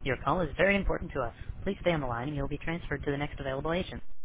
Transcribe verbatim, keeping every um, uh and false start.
Your call is very important to us. Please stay on the line and you'll be transferred to the next available agent.